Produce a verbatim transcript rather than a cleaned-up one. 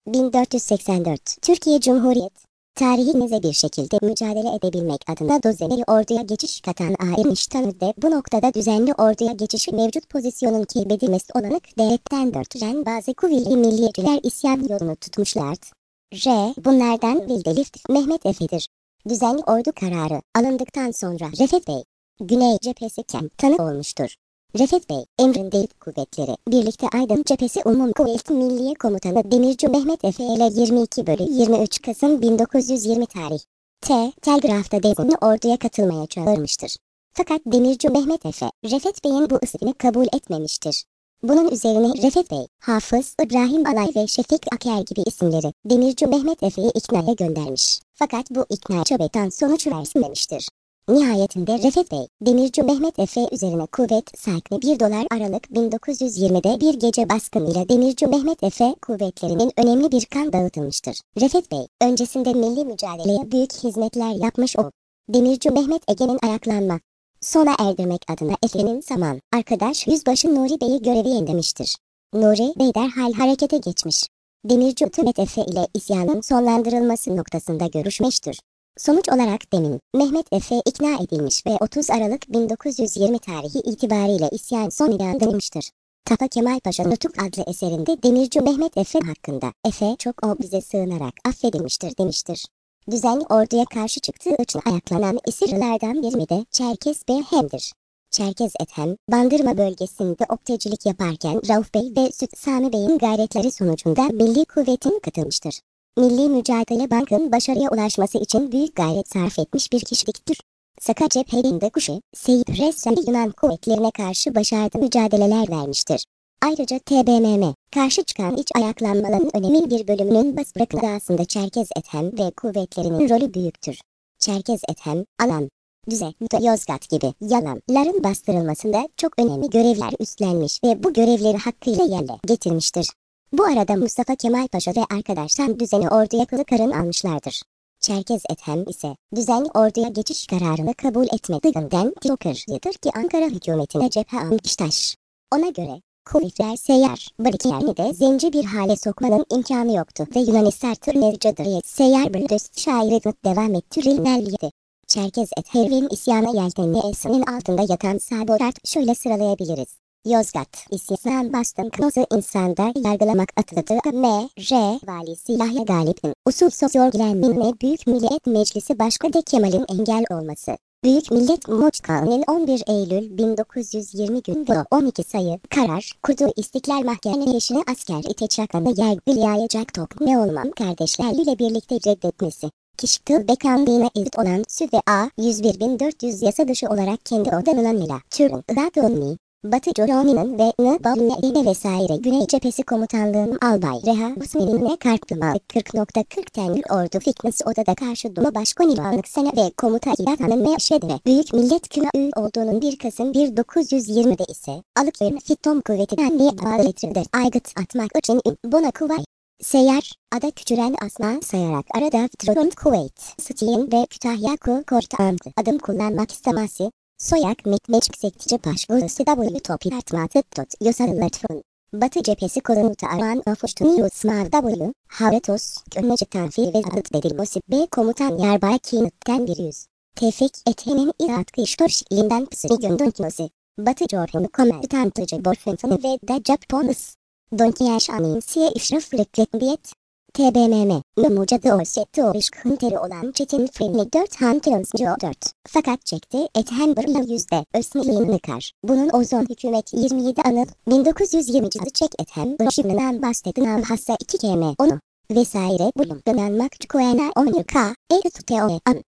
bin dört yüz seksen dört Türkiye Cumhuriyet tarihinize bir şekilde mücadele edebilmek adına dozeneli orduya geçiş katan Einstein'de bu noktada düzenli orduya geçişi mevcut pozisyonun kaybedilmesi olanık devletten dörtülen bazı kuvvetli milliyetçiler isyan yolunu tutmuşlardı. R. Bunlardan Vildelift Mehmet Efe'dir. Düzenli ordu kararı alındıktan sonra Refet Bey, Güney cephesi kent tanık olmuştur. Refet Bey, emrinde kuvvetleri, birlikte Aydın Cephesi Umum Kuvvet Milliye Komutanı Demirci Mehmet Efe ile yirmi iki bölü yirmi üç Kasım bin dokuz yüz yirmi tarih. T. Telgraf'ta Dezin'i orduya katılmaya çağırmıştır. Fakat Demirci Mehmet Efe, Refet Bey'in bu ismini kabul etmemiştir. Bunun üzerine Refet Bey, Hafız, İbrahim Alay ve Şefik Aker gibi isimleri Demirci Mehmet Efe'yi iknaya göndermiş. Fakat bu ikna çabadan sonuç vermemiştir. Nihayetinde Refet Bey, Demirci Mehmet Efe üzerine kuvvet sahibi bir dolar Aralık bin dokuz yüz yirmide bir gece baskınıyla Demirci Mehmet Efe kuvvetlerinin önemli bir kan dağıtılmıştır. Refet Bey, öncesinde milli mücadeleye büyük hizmetler yapmış o. Demirci Mehmet Ege'nin ayaklanma sona erdirmek adına Efe'nin Saman, arkadaş Yüzbaşı Nuri Bey'i görevi yendemiştir. Nuri Bey derhal harekete geçmiş. Demirci Mehmet Efe ile isyanın sonlandırılması noktasında görüşmüştür. Sonuç olarak demin Mehmet Efe ikna edilmiş ve otuz Aralık bin dokuz yüz yirmi tarihi itibariyle isyan son ilan edilmiştir. Mustafa Kemal Paşa Nutuk adlı eserinde Demirci Mehmet Efe hakkında Efe çok o bize sığınarak affedilmiştir demiştir. Düzenli orduya karşı çıktığı için ayaklanan esirlerden biri de Çerkez Behem'dir. Çerkez Ethem, Bandırma bölgesinde optecilik yaparken Rauf Bey ve Süt Sami Bey'in gayretleri sonucunda Milli Kuvvet'in katılmıştır. Milli Mücadele Bank'ın başarıya ulaşması için büyük gayret sarf etmiş bir kişiliktir. Sakarya cephelerinde Kuşi, Seyit Resli Yunan kuvvetlerine karşı başarılı mücadeleler vermiştir. Ayrıca T B M M, karşı çıkan iç ayaklanmaların önemli bir bölümünün bas bırakılmasında Çerkez Ethem ve kuvvetlerinin rolü büyüktür. Çerkez Ethem, Alan, Düze, Yozgat gibi yalanların bastırılmasında çok önemli görevler üstlenmiş ve bu görevleri hakkıyla yerine getirmiştir. Bu arada Mustafa Kemal Paşa ve arkadaşlar düzenli orduya Kılıkar'ın almışlardır. Çerkez Ethem ise düzenli orduya geçiş kararını kabul etmediğinden Tilkar'lıdır ki Ankara hükümetine cephe almıştaş. Ona göre kuvvetler seyyar bariklerini de zenci bir hale sokmanın imkanı yoktu ve Yunanistan tırnırcıdır seyyar bir döst şairi devam ettirilmeliydi. Çerkez Ethem'in isyana yeltenli esinin altında yatan sabotat şöyle sıralayabiliriz. Yozgat, İsyan Bastın Knozu insanda yargılamak atıldı. M. R. Valisi Yahya Galip'in usul sorgulanmine Büyük Millet Meclisi Başkanı Kemal'in engel olması. Büyük Millet Meclisi'nin on bir Eylül bin dokuz yüz yirmi günde on iki sayı karar kurduğu İstiklal Mahkemesi'ne asker iteçakanı yargılayacak top ne olmam kardeşlerle birlikte reddetmesi. Kişi Bekanlığına elit olan Sü ve A yüz bir bin dört yüz yasa dışı olarak kendi odanılanıyla Türk'ün Irak'ın Batı Coroni'nin ve N-Balne'ye vesaire Güney Cephesi Komutanlığı'nın Albay Reha Hüsnü'ne kartlımalı kırk nokta kırk tenli ordu fitness odada karşı Duma Başkanı İlhanlık Sene ve Komuta İlatan'ın meşhede Büyük Millet Küme Ü olduğunun bir Kasım bin dokuz yüz yirmide ise alıkların Fitom kuvvetinden niye bağlı etride aygıt atmak için Bona Kuvay. Seyyar, ada küçüren asma sayarak arada Front Kuvvet, Sitiyen ve Kütahya Ku Kortantı adım kullanmak istemesi. Soyak Metmeçik Sektici Başvurusu W Topi Artmatı Tot Yosalılatfın. Batı Cephesi Korunuta Aran Ofuştun Yusmav W. Havretos, Gönneci Tanfi ve Adıt Dedilmosi B. Komutan Yarbay Kinut'ten bir yüz. Tevfik Ethen'in İratkı İştorşliğinden Pısırı Göndönknosi. Batı Corhunu Komutantıcı Borfentanı ve da Japonus. Donkiyaş Amin Siye İşraf Rekretbiyet. T B M M, Numucadı Orsetti Orişk Hınteri olan Çetin Frenli dört Hunterons'cu dört. Fakat çekti Ethem Bırlı yüzde Ösniliğin Nıkar. Bunun Ozon Hükümet yirmi yedi Anıl bin dokuz yüz yirmicide çek Ethem Bırşımlı'ndan bahsedilen hassa iki K M onu vesaire bulunduran Makçukoyana on K. Eğri Tuteo An.